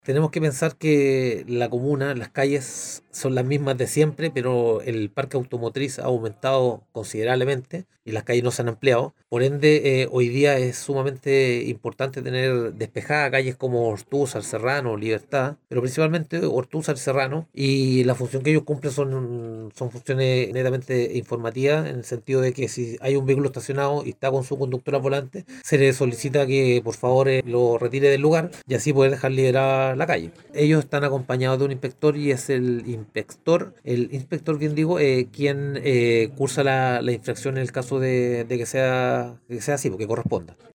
Tenemos que pensar que la comuna, las calles son las mismas de siempre, pero el parque automotriz ha aumentado considerablemente y las calles no se han ampliado. Por ende, hoy día es sumamente importante tener despejadas calles como Ortúzar, Serrano, Libertad, pero principalmente Ortúzar, Serrano, y la función que ellos cumplen son funciones netamente informativas, en el sentido de que si hay un vehículo estacionado y está con su conductor al volante, se le solicita que por favor lo retire del lugar y así poder dejar liberada la calle. Ellos están acompañados de un inspector y es el inspector bien digo, quien cursa la infracción en el caso de que sea así, porque corresponda.